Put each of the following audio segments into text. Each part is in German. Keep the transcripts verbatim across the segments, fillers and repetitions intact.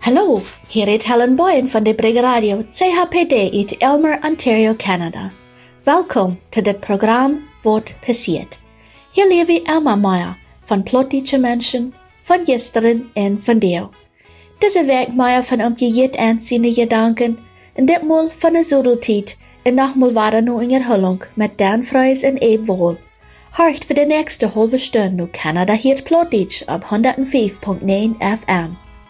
Hallo, hier is Helen Boyen van de Brigge Radio C H P D uit Elmer, Ontario, Canada. Welkom to dit programma Wat passiert. Hier lewe Elma Meyer van Plottische Menschen, van gisteren en van deel. Deze werk Meyer van om je jet aanziene gedanken, en ditmaal van de zodeltijd, en nogmaal waren nu in herhaling met Dan Fries en Abe Wohl. Hart voor de nächste halve stunde nu Canada hier Plottisch op honderdvijf komma negen F M.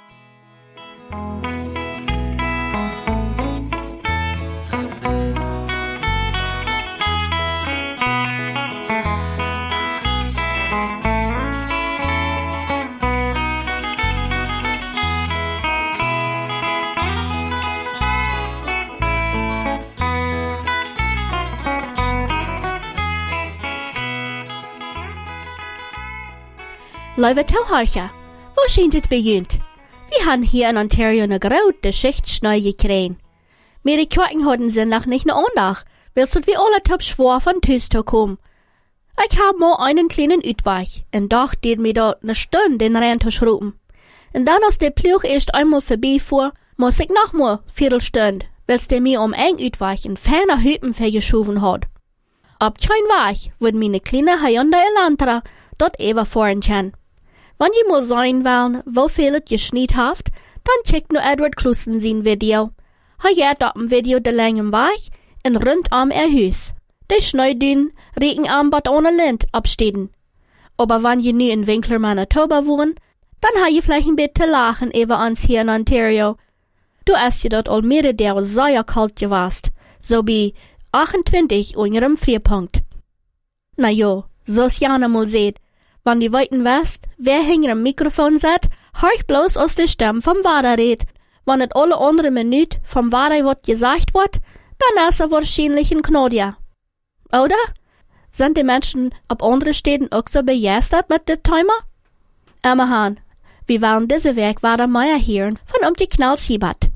Lieve toehoorder, waar zijn dit begint? We hebben hier in Ontario een grote Schichtschnee gekregen. Maar die Kirchen hadden ze nog niet aandacht, weil we alle top schwer von thuis te komen. Ik heb maar einen kleinen Uitweg en dacht, dit mir da eine Stunde den Rhein zu schrauben. Und dann, als der Ploeg erst einmal vorbeifuhr, muss ich noch mal Viertelstunde, weil der mir um ein Uitweg in ferner Hütten vergeschoben hat. Ob kein Weg, wird meine kleine Hyundai Elantra dort überfahren können. Wenn ihr mal sehen wollen, wo viel es geschneit hat, dann checkt nur Edward Klussen sein Video. Er hat auf dem Video den langen Weg und rund um ihr Haus. Die Schneidünen riechen am Bad ohne Lind abstehen. Aber wenn ihr nu in Winkler, Manitoba wohnt, dann habt ihr vielleicht ein bisschen lachen über uns hier in Ontario. Du hast ja dort all mehrere der sehr kalt gewast, so wie achtundzwanzig unter dem Vierpunkt. Na jo, so's ja mal seht. Wenn die Weiten West, wer hinter dem Mikrofon sitzt, hörch bloß aus der Stimme vom Vater red. Wenn et alle andere Minute vom Vater wat gesagt wird, dann ist er wahrscheinlich ein Knodja. Oder? Sind die Menschen ab anderen Städten auch so begeistert mit dem Thema? Immerhin, wir wollen diese Werk weiter mehr hören von um die Knallsiebert.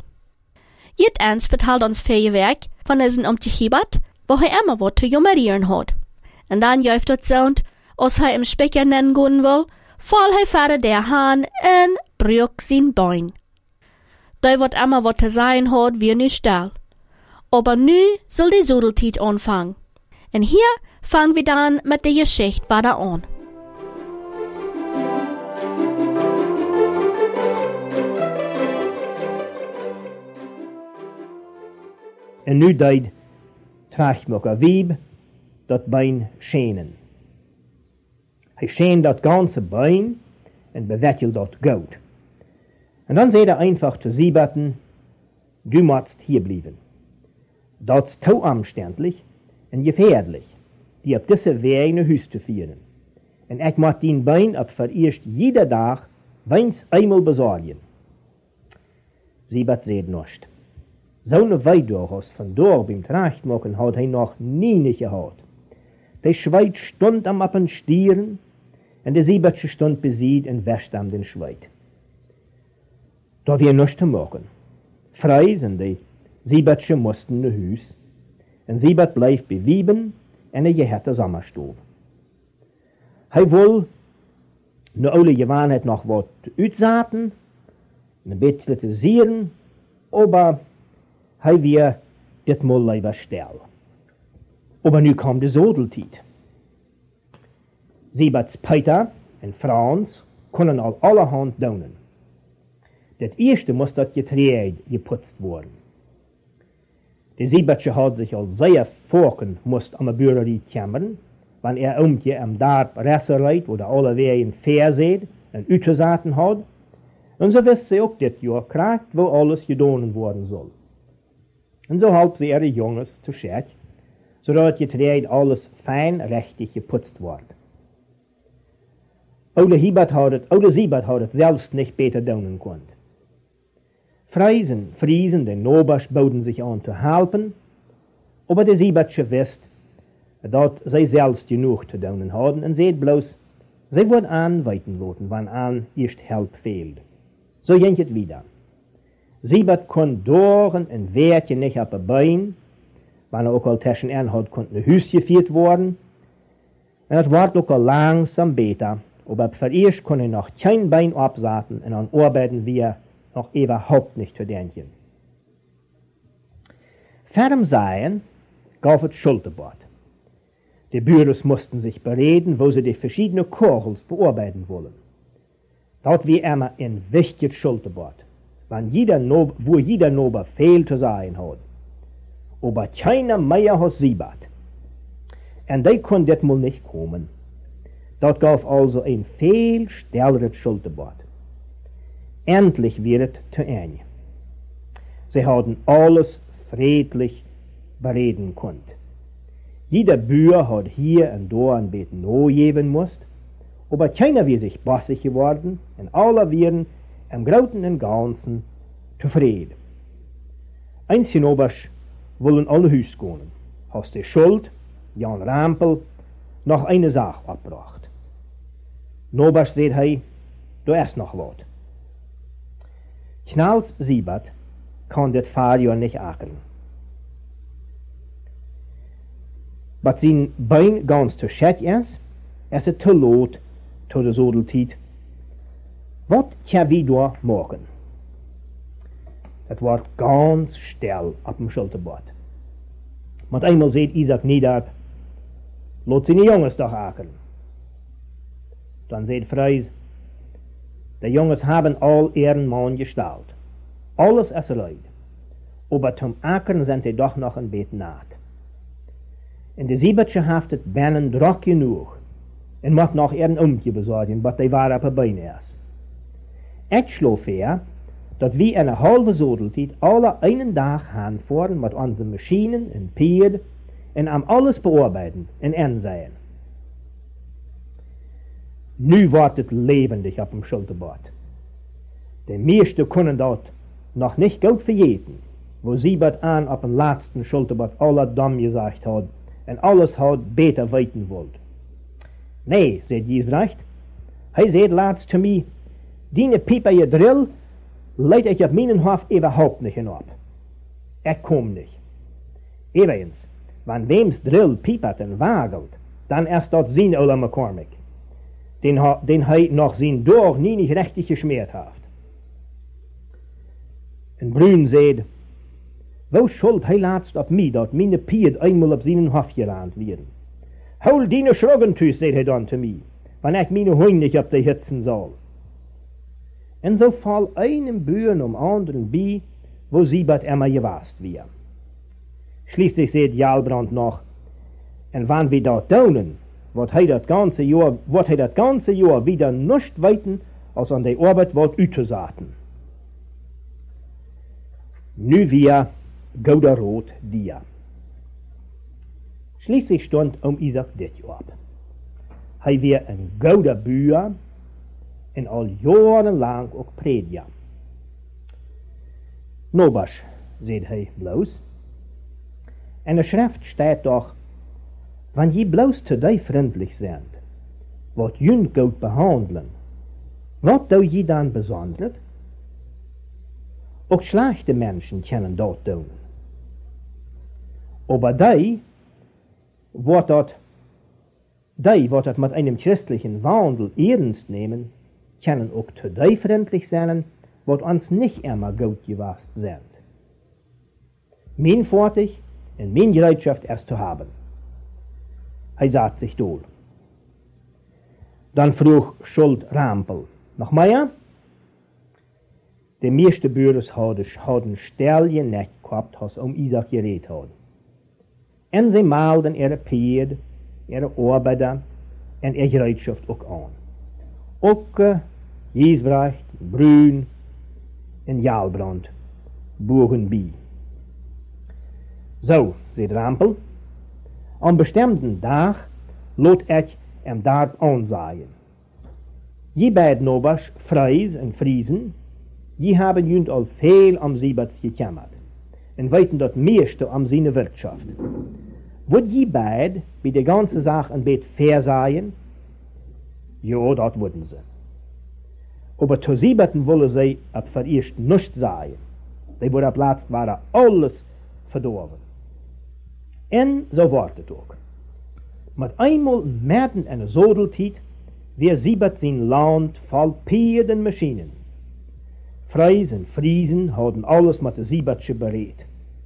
Jed eins vertelt uns vier Werk von diesen um die Siebert, wo er immer wat zu jummerieren hat. Und dann jäuft dort Sound, als hij im Specker nennen gehen will, fall hij verder der Hahn en brück sein Bein. Da wird immer wat zu sein hat, wie nu still. Aber nu soll die Sudeltiet anfangen. Und hier fangen wir dann mit der Geschichte weiter an. En nu deed Trachmokker Wieb dat Bein schenen. Hij scheen dat ganze Bein en bewettelt dat goed. En dan zei er einfach zu Sieberten, du musst hier bleiben. Dat is te omständlich en gefährlich, die op diese Weg naar huis te vieren. En ik moet die Bein op vereerst jeder dag weins einmal besorgen. Siebert seht nicht. Zo'n Weidurchos von dort beim Trachtmocken hat hij noch nie nicht gehad. Der Schweit stund am Appen stieren, en de Siebertsche stund besiegt en wäscht am den Schweit. Da wir nichts zu machen. Frei sind die Siebertsche mussten ne Hüs, en Siebert bleif bewieben en er gehärte Sommerstub. Hij wohl ne oude Gewohnheit noch wat uitzaten, ne beetje te sieren, aber hij weer dit mal lieber still. Aber nu kam de Sodeltiet. Sieberts Peter en Franz können al allerhand daunen. Das erste muss das Getreide geputzt worden. Der Siebertsche hat sich al sehr vorken musst am Bürerie kämmern, wenn er umtje am Darb Resserleit oder alle Wegen fair seht en uitgezaten hat. Und so wisst sie auch dit Jahr kragt, wo alles gedonen worden soll. Und so halb sie ihre Junges zu schert, zodat Getreide alles fein rechtig geputzt wordt. Oude Hiebert had het, oude Siebert had het selbst nicht beter daunen können. Freisen, Friesen, den Nobers boten sich an zu helfen, aber der Siebertsche wisst, dat zij selbst genug zu daunen hadden en seht bloß, zij wordt aanweiten laten, wann aan eerst help fehlt. So ging het wieder. Siebert kon doren en weertje nicht op een bein, wann er ook al tussen en had, kon een huis gevierd worden, en het wordt ook al langzaam beter, aber vereerst kon hij nog geen bein opzaten en aan arbeiden wie noch überhaupt nicht zu denken. Ferm seien, gab es Schulterbord. Die Büros mussten sich bereden, wo sie die verschiedenen Kogels bearbeiten wollen. Dort wie immer ein wichtiges Schulterbord, wenn jeder no, wo jeder Nober viel zu sein hat. Aber keiner mehr hat siebert. Und die konnte das mal nicht kommen. Dort gab also ein viel stelleres Schulterbord. Endlich wird es zu Ende. Sie hatten alles friedlich bereden können. Jeder Bürger hat hier und da ein bisschen no geben müssen, aber keiner wie sich bossig geworden, und alle wären im Großen und Ganzen zufrieden. Einzig Obers wollen alle Hüs gehen. Hast die Schuld, Jan Rampel, noch eine Sache abgebracht. Nobers seht hei, du erst noch wat. Knalls Siebert kann das Fahrjahr nicht ackern. But sein Bein ganz zu schät ist, es ist zu lot zu der Sodeltiet. Was kann wir da machen? Es war ganz still auf dem Schulterbord. Mit einmal sieht Isaac nieder, lot seine Jungs doch ackern. Dann sieht Freis, die Jungs haben all ihren Mann gestalt. Alles ist leid. Aber zum Ackern sind sie doch noch ein bisschen naht. In de Siebertje haft het binnen drok genoeg en moet nog een oomtje bezorgen, wat die waren op de been is. Ik geloof er, dat we in een halve zodeltijd alle einen dag gaan voeren met onze machinen en pied en am alles bearbeiten en inzien. Nu wordt het lebendig op dem Schulterbord. De meesten kunnen dat nog niet goed vergeten, wo Siebert aan op een laatste Schulterbord alle dom gezegd had, en alles had beter weten wollt. Nee, zei Giesbrecht, hij zei laatst zu mij, die pieper je drill, leid ik op mijn hoofd überhaupt niet op. Ik kom niet. Übrigens, wann wems drill piepert en wagelt, dan is dat zijn Ola McCormick, den, ha, den hij nog zijn door nie niet richtig geschmeerd heeft. En Brun zei, wo schuld hij laatst op mij dat mijn pied eenmaal op zijn hoofd geraand werden? Hol die Schroggentuus, zei hij dan te mij, wanneer ik mijn hoing niet op de hitzen zal. En zo val einem Buren um anderen bij, wo Siebert immer gewast wir. Schließlich seht Jalbrand noch, en wann wir dat daunen, wat hij dat ganze Jahr, wat hij dat ganze Jahr wieder nicht weiten, als an der Arbeit wat uitezaten. Nu wir Gouda Rot dia. Schließlich stond um Isaac dit op. Hij weer een Gouda Buur en al jarenlang ook predia. Nobas, zei hij bloos. En de schrift staat toch, wanneer je bloos te die vriendelijk zijn, wat jun goed behandelen, wat doe je dan besonders? Ook slechte mensen kunnen dat doen. Aber die, wat dat, die, wat dat met einem christlichen Wandel ernst nehmen, können auch zu die freundlich sein, wat uns nicht immer gut gewast sind. Mein Vorteil und mein Bereitschaft erst zu haben. Er sagt sich dohl. Dann frug Schuld Rampel, noch mehr? Die meisten Bürgers hadden Stellen nicht gehabt, was um Isaac geredet hadden. En sie malden ihre Pied, ihre Arbeiter und ihre Bereitschaft auch an. Auch uh, Giesbrecht, Brun und Jalbrand bogen bei. So, sagt Rampel, am bestimmten Tag lot ich im Darb ansehen. Die beiden Obers, Freis und Friesen, die haben jünd al viel am Siebert gekümmert und weiten dort meiste am seine Wirtschaft. Wod die beid bei der ganzen Sache ein bisschen fair sein? Ja, dat wurden sie. Aber zu Sieberten wollen sie ab vererst nicht sein. Die wurde ab letzt waren alles verdorben. En so wordt het ook. Met eenmaal mitten in de zodeltijd, weer Siebert zijn land vol Pieden Maschinen. Freis und Friesen hadden alles met de Siebertje bereid.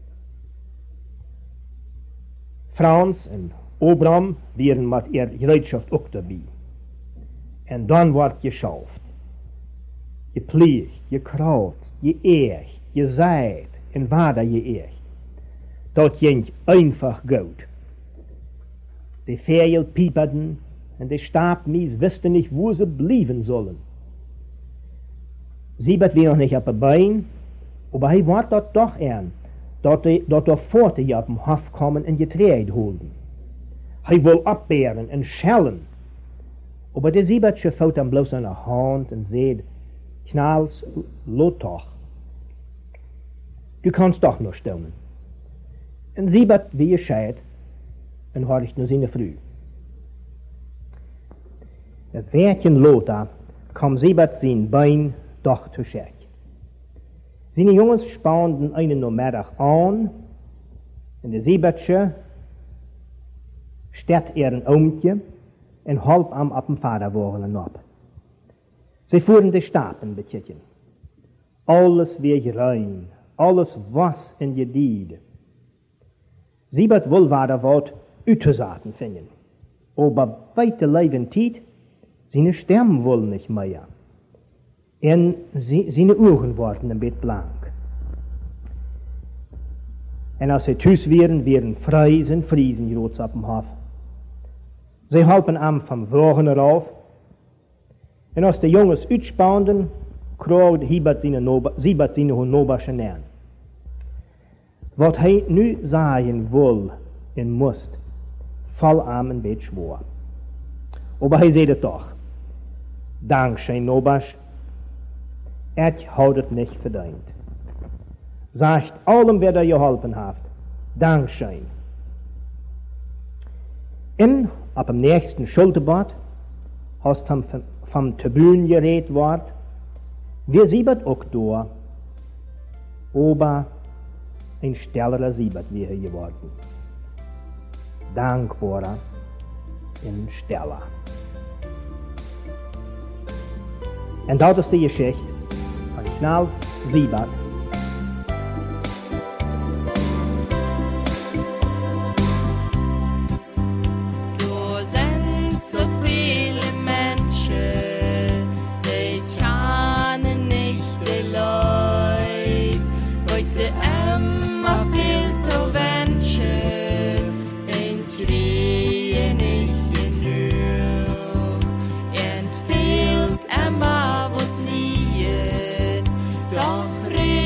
Frans en Obram waren met ihr Gereitschaft ook dabei. En dan wordt geschaft, gepflegt, gekraut, geecht, gezaaid en weiter geecht. Dat ging einfach gut. Die Vögel pieperten und die Stabmies wussten nicht, wo sie blieben sollen. Siebert war noch nicht auf der Bein, aber er war dort doch ein, dort der Pforte ja auf dem Hof kommen und Getreide holen. Er wollte abbeeren und schellen, aber der Siebertje fällt dann bloß an der Hand und sagt, Knalls, lot doch. Du kannst doch nur stellen. Und Siebert, wie ihr scheit, und horcht nur seine Früh. Das Wärtchen Lothar kam Siebert sein Bein doch zu schert. Seine Jungs spannten einen Nachmittag an, und der Siebertje stert er ein Oomtje und halb am ab dem Vaterwogen ab. Sie fuhren die Stapen betjechen. Alles wie rein, alles was in Gedied. Siebert wohl war der Wort Utesaten finden, aber weite Leben Tiet, seine Sterben wohl nicht mehr. Und sie, seine Augen wurden ein bisschen blank. Und als sie thuis wären, wären Freis und Friesen groß auf dem Hof. Sie halpen am vom Wogen rauf. Und als die Jungs utspaunden, kroog Siebert seine Honoberschen an. Wat hij nu sagen will und muss, fall am ein bisschen schwer. Aber hij zei het doch. Dankschein Nobasch, er hat es nicht verdient. Sagt allem, wer da geholfen hat, Dankschein. Und ab dem nächsten Schulterbad hast vom, vom Tribün geredet wort, wir siebert auch da, aber ein stellerer Siebert wäre geworden. Dankbarer und steller. Und das ist die Geschichte von Knalls Siebert. Du sind so viele Menschen, die kennen nicht die Leute, heute immer viel zu wünschen, und schreien nicht genug, und fehlt immer was nicht, doch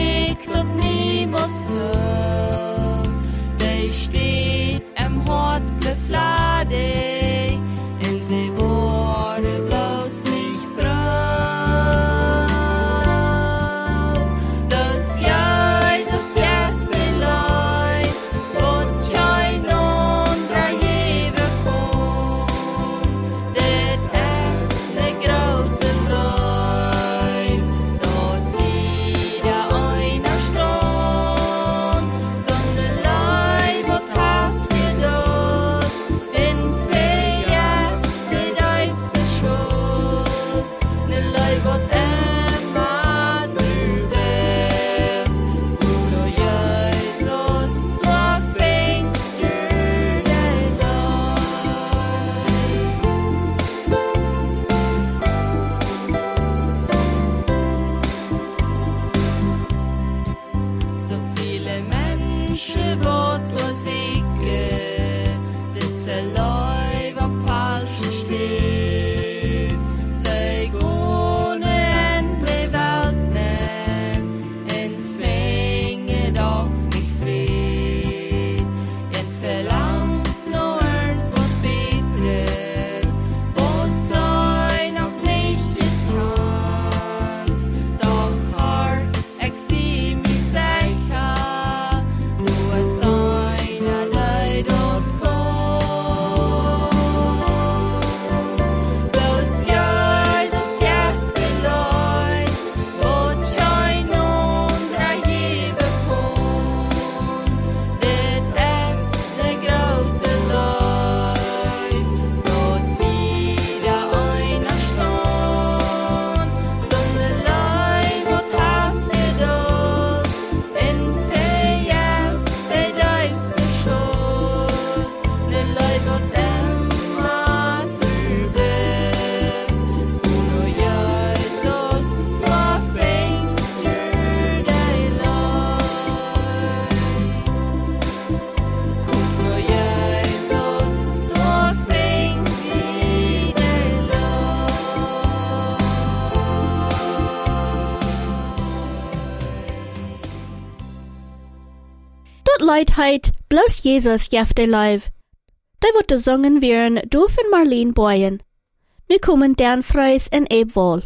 Tot Leidheit, bloß Jesus jeft de Leib. Da wird gesungen werden, du von Marlene Boyen. Nu kommen Dan Freis en Abe Wohl.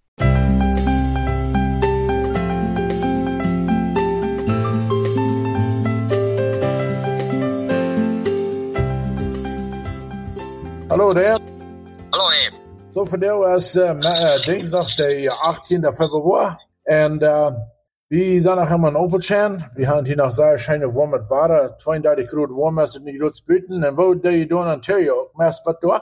Hallo daar. Hallo Abe. Zo vandaag was uh, uh, dinsdag de achttiende februari. En uh, we zijn nog helemaal open. We hebben hier nog zeer schijne warm met water. tweeëndertig graden warm is het niet goed buiten. En wat doe je doen in Ontario? Meest wat door?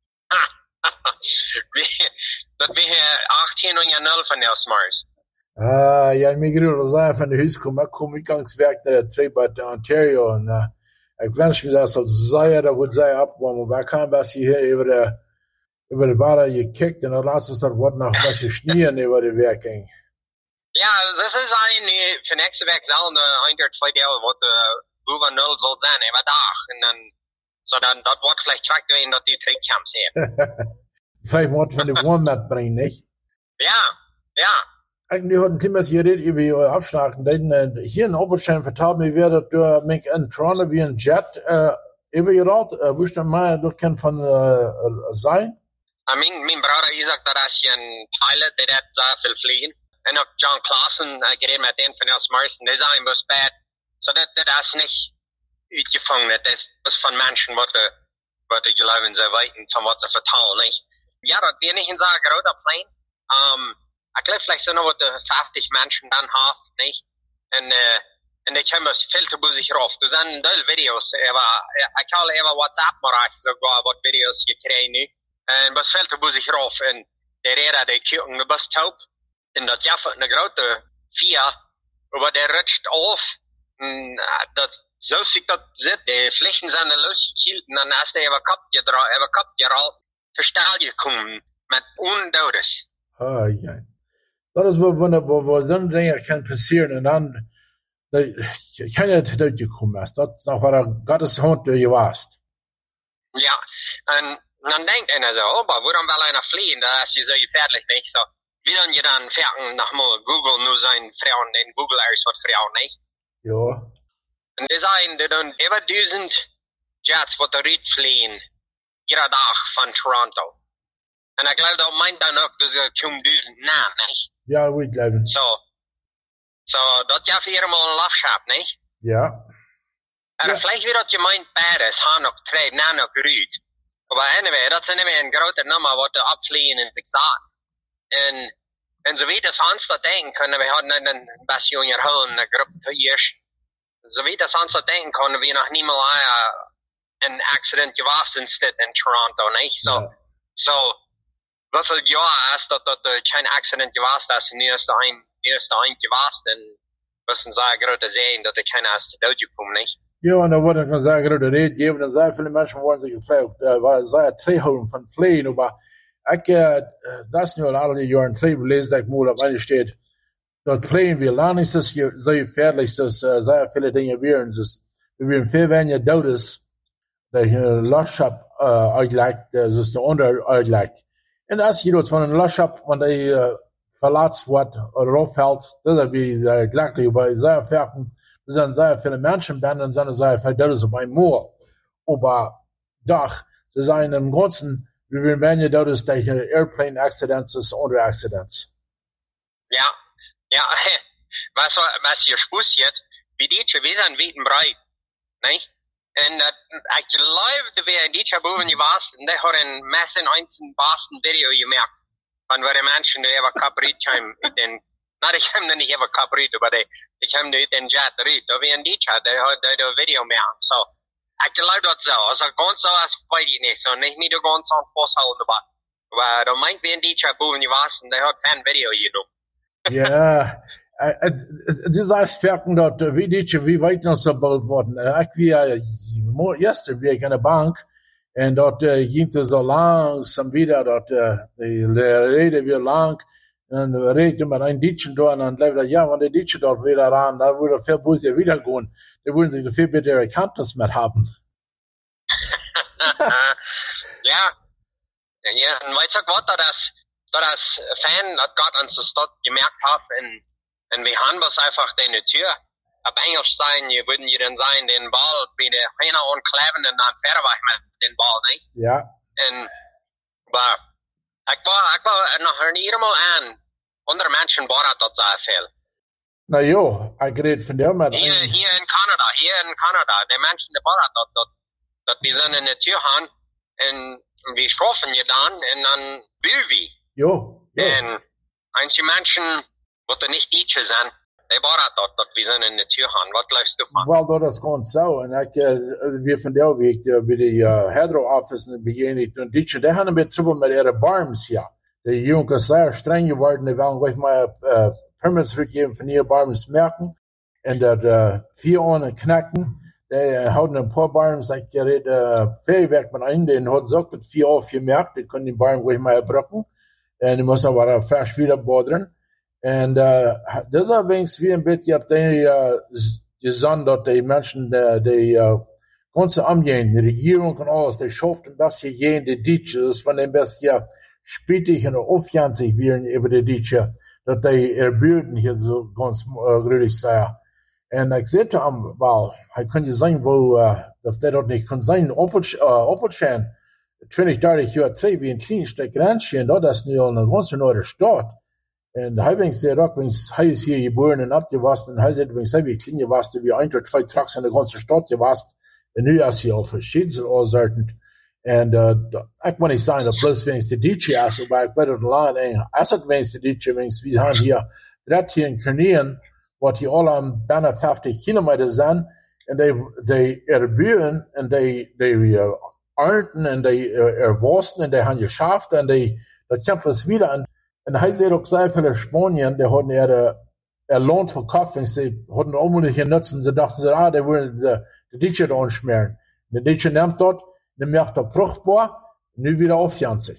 Dat we hier achttien en nul van jou smars. Ah, ja, ik bedoel, zijn van de huis komen. Ik kom uitgangswerk naar de trip uit Ontario. En uh, ik wens me dat het zeer, dat wordt zeer opwarmen. Maar ik kan best hier over de, over de water gekickt. En het laatste dat wordt nog een beetje sneeuw over de werking. Ja, das ist ein, für nächste Weg sollen ein oder zwei Jahre, wo der über Null soll sein, über Dach. Und dann, so dann, dort wird vielleicht tragt werden, dass die Trickcamps hier. Vielleicht wird von der Warm mitbringen, nicht? Ja, ja. Eigentlich hat ein Timmers geredet über eure Abschlagen. Denn hier in Oberstein vertraut mir, wer das durch mich in Toronto wie ein Jet, äh, übergerollt, äh, wo ich dann mal durch kann von, äh, sein? I mean, mein Bruder Isaac, da ist hier ein Pilot, der hat sehr viel fliegen. En ook John Clausen, ik uh, reed met een van Els Marsen, die zijn best bad. So dat, dat is niet uitgevangen, dat is best van mensen wat de, wat de geloven ze weten, van wat ze vertellen, niet? Ja, dat weer niet in zo'n grote plein. Um, ik geloof vielleicht so noch wat de vijftig mensen dan half, niet? En, uh, en die komen veel te boezig rauf. Er zijn veel video's, aber, ik heb even WhatsApp maar sogar wat video's gekregen nu. En best veel te boezig rauf. En die reden, die kijken best taub. En dat ja een grote Vier, aber der rutscht auf. En dat, zo ziet dat zit. De vlechten zijn er losgekield. En dan is hij even kap gerold. Verstel gekomen. Met ondodes. Ah, ja. Dat is wat, wat, wat, wat zo'n dingen kan passeren. En dan, dat, kan je het uitgekomen is. Dat is nog wat Gottes hand je was. Ja, en dan denkt hij zo, oh, maar waarom wil hij nog vliegen? Dat is je zo gefährlich, niet? Zo. Wie dan je dan verken nog maar Google nu zijn vrouwen in Google er is wat vrouwen, niet? Ja. En die zijn er dan over duizend jets wat eruit vliegen, iedere dag van Toronto. En ik geloof dat meint dan ook, dus er komen duizend na, niet? Ja, dat weet ik leven. Zo. Zo, dat je helemaal een lafschap, niet? Ja. En ja. Vielleicht weer dat je meint Paris, gaan nog twee, na nog eruit. Maar anyway, dat is anyway een grote nummer wat er opvliegen in zich zaten. En, en zo wie dat ons dat denken kunnen, we hadden een best jonger houden, een groep hier. Zo wie dat ons dat denken kunnen, we nog niet meer uh, een accident geweest in stad in Toronto, niet? Zo, Ja. zo, hoeveel jaar is dat dat uh, geen accident geweest is, nu is er een, nu is er een geweest, en we zijn zo grote zijn dat er geen is te dood gekomen, niet? Ja, en dan wordt ik dan zeggen, dat de reden geven, dan zijn veel mensen worden zich gevraagd, uh, waar zij het treehouden van vliegen, maar ik, uh, dat is nu al alle jaren twee gelezen, dat ik moet op een steed, dat vliegen weer lang is, dus je, zo gefährlich, dus uh, sehr viele dingen weer, dus we weer veel weniger dood is, dat je een losschap uh, uitlegt, dus de onder uitlegt. En als je dat van een losschap, want hij uh, verlaatst wordt, oder auffällt, dat is wie uh, gelijk, bij sehr verken, er zijn sehr viele Menschen ben, en zijn er sehr viele dood op een moor. Aber doch, ze zijn im Ganzen, we weer weniger dood is, dat je airplane accidents is, onder accidents. Ja, ja, was, was hier passiert, wie die wir sind weit breit, nicht? Und uh, ich glaube, dass wir in dieser Buben gewesen, und ich habe ein Messen eins in Boston Video gemerkt, von wo die Menschen, die über Kaprit kamen, den, na, die kamen nicht über Kaprit, aber die, die kamen durch den Jet rein, da wir in dieser, die hat das Video merken, so. Ich glaube das so, also ganz so als weiß ich nicht, so nicht mit der ganz so festhalten, aber, aber da meint wir in dieser Buben gewesen, die hat ein Video genommen. Ja, het is als verken dat, wie dit je, wie weet nog zo bald worden. Ik wie gisteren weer in de bank, en dat uh, ging het zo langzaam weer, dat uh, de reden weer lang, en we reden met een ditje door, en dan bleef dat, ja, want de ditje dort weer aan, dan würde veel boze weer gaan. Die würden sich viel betere Erkenntnis mit haben. Ja, ja, en weet je ook wat, dat is, dat is fan, dat Gott uns das dort gemerkt hat, en, en we haben was einfach de Natur, auf Englisch sein, je würden je dann sein, den Ball mit der Hände unkleven und dann fertig mit den Ball, nicht? Ja. Und, aber, ich war, ich war noch nie einmal an, andere Menschen waren dort sehr viel. Na jo, ich rede von dem mit Hier, hier in Kanada, hier in Kanada, die Menschen, die waren dort, dort, dort, wir sind in der Tür haben, und wir strafen je dann, und dann Büwi. Jo, jo. Und einige Menschen, die nicht Deutsche sind, die waren dort, dort, wir sind in der Tür haben. Was läufst du von? Wel, dat is gewoon zo. En ik, uh, weer van de week, uh, bij de uh, Hydro-office in het begin, ik toen Deutsche, die hadden een beetje trouble met ihre Barms, ja. De jongen zijn streng geworden, die willen weg maar uh, permits vergeven van ihre Barms merken. En dat uh, vier oren knacken. Die uh, houden een paar Barms, ik reed uh, veel werk met een, die hadden ook dat vier oren gemerkt, die kunnen die Barm weg maar brücken. En die moesten maar vers wieder boderen. En uh, dat is allerdings wie een beetje op die uh, gezond dat die mensen uh, die uh, ganze omgehen, die regering en alles, die schafft een beetje geen de Deutsche, dus van een beetje spietig en opjansig werden over de Deutsche, dat die erbürden hier so ganz uh, grüdig zijn. En ik zei te hem, wel, hij kon je zeggen, wo, uh, dat hij dat niet kon zijn, Opelschein, twintig, dertig jaar terug, wie een klein stuk grensje, en dat is nu al een ganz andere stad. En hij wens zei ook, wens hij is hier geboren en opgewachsen, en hij zei, wens hij wie klein gewast, wie ein tot twee trucks in de ganze stad gewast, en nu is hij al verschiedene oorzaken. En uh, ik wil niet zeggen dat plus wens de Deutsche is, maar ik weet het lang, en als het wens de Deutsche, wens we gaan hier, dat hier in Kernien, wat hier al aan bijna vijftig kilometer zijn, en die, die erburen, en die, die uh, ernten, en die uh, erworsten, en die hebben geschaft, en die, dat komt ons wieder aan. En hij zei ook sehr viele Spanier, die hadden er, er Lohn verkauft, en ze hadden onmiddellijk genutzen, ze dachten ze, ah, die willen de, de Deutsche da anschmieren. De Deutsche nimmt dat, die macht dat vruchtbaar, nu wieder aufjanzig.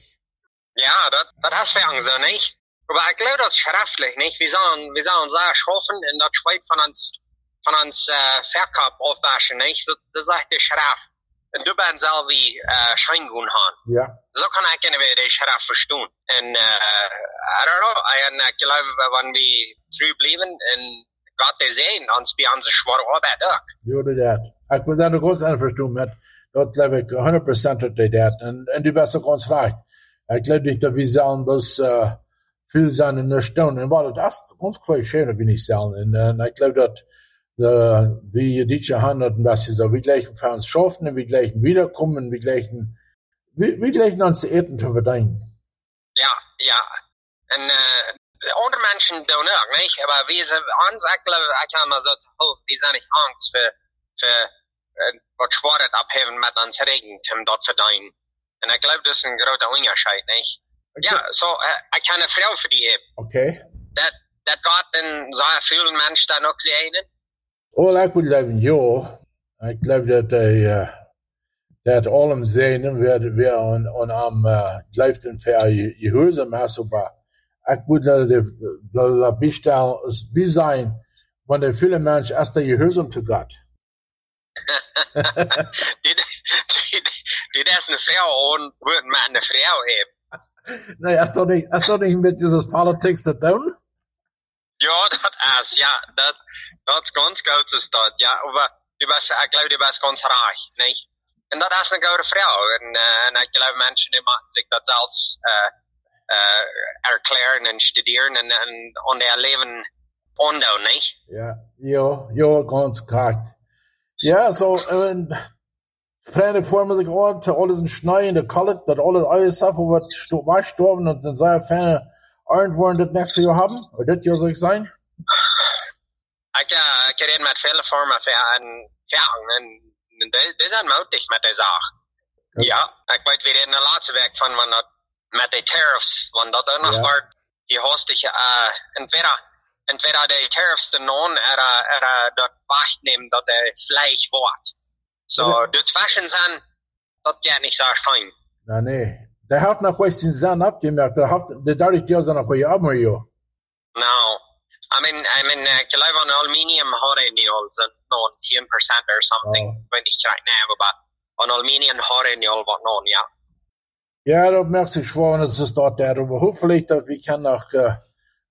Ja, dat, dat has wir so nicht. Aber ich glaube, das ist schriftlich, nicht? Wir sollen, wir sollen sehr schaffen, und das Schweib von uns, von uns, äh, Verkauf aufwaschen, nicht? So, das sagt der Schrift. Und du bist selber, äh, Scheingun haben. Ja. So kann ich nicht mehr die Schrift verstehen. Und, äh, I don't know, ich glaube, wenn wir treu bleiben, und Gott die sehen, uns bei uns schwere Arbeit auch. Jo, dat dat. Ik wil daar nog eens aan verstaan met, dat geloof ik honderd procent dat hij dat. En, en du bist ook ons recht. Ik geloof niet dat we zullen bloß, uh, viel zijn in de stone. En wat dat is ons kwijt schön, dat we niet zullen. En, en ik geloof dat, de, wie die handelt, dat ze zo, we gleichen für uns schaffen, we gleichen wiederkommen, we gleichen, we, we gleichen uns zu eten zu verdienen. Ja, ja. En, uh, andere Menschen doen ook, nicht? Aber wir sind, uns, ich glaube, ich kann mal so, oh, wir sind nicht Angst für, für, uh, was Schwarzes abheben mit uns Regen, um dort verdienen. Und ich glaube, das ist ein großer Unterschied, nicht? Okay. Ja, so, uh, ich kann eine Frau für die eben. Okay. Dat, dat Gott in sehr vielen Menschen dann auch sehen. Oh, ik wil leven, ja. Ik geloof dat hij, uh, dat allem zijn, weer, weer aan, aan am, uh, blijft en ver gehoorzaam is, maar ik moet dat de bestel bij zijn, want er viele mensen als de gehoorzaam te God. dit, dit, dit is een vrouw en wordt met een vrouw hebben. Nee, is dat niet, is dat niet een beetje zoals politics te doen? Ja, dat is, ja, dat, dat is ganz goed is dat, ja, aber du bist, ich glaube, du bist ganz reich, nicht? Und das ist eine gute Frau, und, äh, und ich glaube, Menschen, die machen sich das selbst, äh, äh, erklären und studieren und, und, und ihr Leben undo, nicht? Ja, ja, ja, ganz korrekt. Ja, so, äh, Freunde formen sich auch, alles in Schnee in der Kalle, dass alles, alles Sachen wird gestorben und dann sei Ferne, irgendwann das nächste Jahr haben? Oder das Jahr soll ich sein? Ich, äh, ich rede mit vielen Firmen für einen Ferien, und die sind mutig mit der Sache. Okay. Ja, ich weiß, wir reden ein Latze weg von, wenn das mit den Tariffs, wenn das auch noch ja. Wird, die hast dich, äh, entweder, entweder die Tariffs den non, oder, oder das Wacht nehmen, dass der Fleisch wird. So, ja. Das Waschen sind, das geht nicht so fein. Na, nee. Der hat noch was in Sand abgemerkt, der hat, der dadurch die aus noch was abmachen. No. I mean, I mean, ich glaube, an Aluminium hat er nicht all, sind noch ten percent or something, oh. Wenn ich right now, aber an Aluminium hat er nicht all, was noch, ja. Ja, das merkt sich vor, und es ist dort der, aber hoffentlich, dass wir können noch, uh,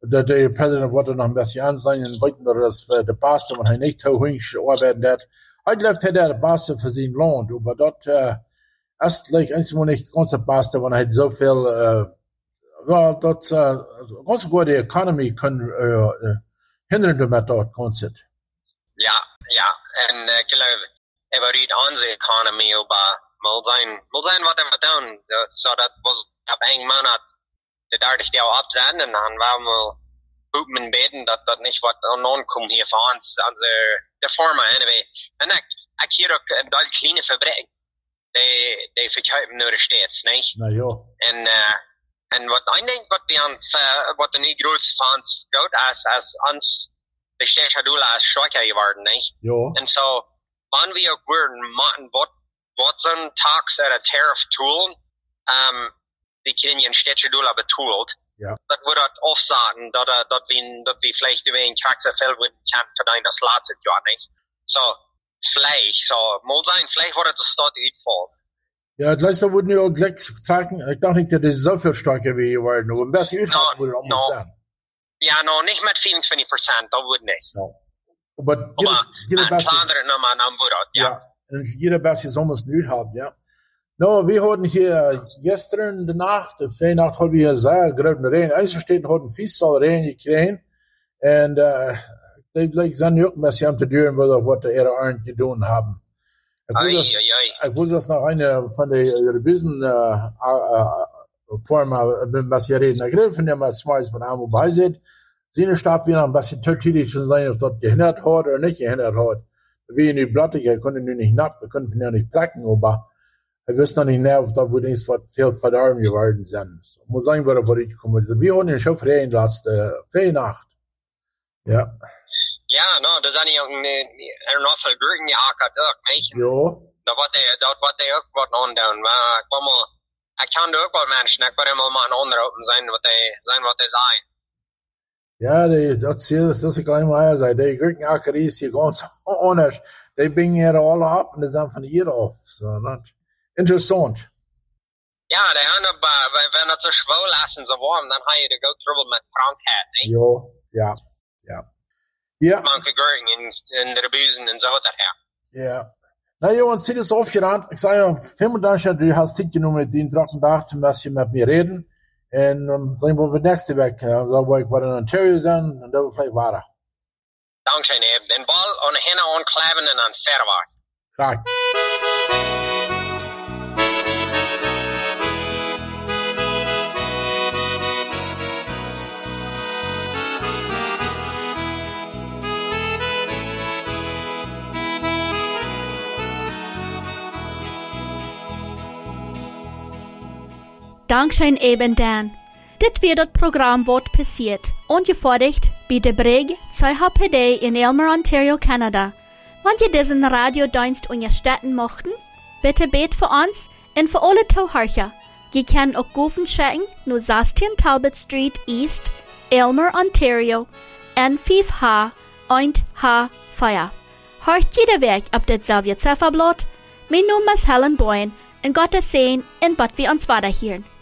dat de president wordt er nog een beetje aan zijn en weten dat das de beste, want hij niet zo hingsch arbeiten dat. Hij gelooft hij dat de beste voor zijn loon, maar dat uh, is like eensmaal niet ganz de beste, want hij zoveel, uh, well, dat uh, ganz goed de economie kan uh, uh, hinderen met dat concept. Ja, ja, en uh, ik geloof, er wordt onze economie, maar moet zijn, moet zijn wat we doen, zodat was op een man had de dertig deel opzetten en dan waren we hopen en beten dat dat niet wat onontkomt hier voor ons, onze de vormen anyway. En ik, ik hier ook een deel kleine fabriek, die, die verkopen nu de steeds, niet? Nou ja. En, uh, en wat ik denk wat we aan, wat de niet groot voor ons goed is, als ons de steeds doel als schwakker geworden, niet? Ja. En zo, wanneer we ook weer maken, wat, wat zo'n tax at a tariff tool, um, die kunnen een steeds doel hebben toeld. Ja. Dat we dat afzaten, dat, uh, dat we, dat we vielleicht über een tax veel worden kan verdienen, das laatste jaar, niet? So, vielleicht, so, moet zijn, vielleicht wordt het de stad uitvallen. Ja, het lijst wordt nu ook gelijk tragen. Ik dacht niet dat het zoveel sterker weer worden, maar een beetje uithouden moet het allemaal no. zijn. Ja, no, niet met vierentwintig procent, dat wordt niet. No. Maar jeder beste... nog maar aan wordt, ja. Ja, en jeder beste soms nu uithouden, ja. Nou, wir hatten hier gestern die Nacht, die Feinacht, hatten wir sehr großen Regen. Einzelstädten hatten viel Regen gekriegt. Und, äh, die sind auch ein bisschen am zu tun, was die ihre Arend getan haben. Ich wusste das noch eine von den Rebüsen, äh, äh, Formen, ein bisschen reden. Ich rede von dem, was Smarts von Amo beiseht. Seine Stab wieder ein bisschen tödlich zu sein, ob das gehindert hat oder nicht gehindert hat. Wir in die Blatte, er konnte nur nicht nackt, wir konnten ja nicht placken, aber ich wüsste noch nicht mehr, ob da wohl nicht viel verdorben geworden sind. So, muss sagen, wo er bei euch kommt. Wir haben ihn schon freien letzte Feinacht. Ja. Ja, no, das ist eigentlich ein noch viel Gürgen geackert, nicht? Ja. Da wird der, da wird der auch was andauern, weil, ich mal, ich kann da auch was Menschen, ich will immer mal ein anderer sein, was die, sein, was die sein. Ja, die, das ist, das ist gleich mal sagen, die Gürgenacker ist hier ganz anders. Die bringen hier alle ab und die sind von hier auf. So, das interessant. Ja, der andere, wenn er so schwul ist und so warm, dann hat er die gut Trouble mit Krankheit, nicht? Ja, ja, ja. Ja. Manche Gürgen in, in der Busen und so daher. Ja. Na, Johann, zieh das aufgerannt. Ich sage ja, vielen Dank, du hast dich genommen mit den trockenen Tag, du musst hier mit mir reden. Und um, sagen wir, nächste Woche, da wo ich in Ontario sein, und da wir vielleicht weiter. Dankeschön, eben. Den Ball ohne Hände ankleven und dann fertig. Klar. Dankzij eben Dan. Dit weer het programma wat passiert. Ongevordigd bij de Brig C H P D in Aylmer, Ontario, Canada. Wanneer je deze radiodienst ondersteunen mochten, bitte bet voor ons en voor alle toehoorders. Je kan ook goven schicken naar zestien Talbot Street East, Aylmer, Ontario, N vijf H één H vier. Hoort jede week op ditzelfde cijferblad. Mijn naam is Helen Boyen en Gottes zegen en bad we ons weiterhören.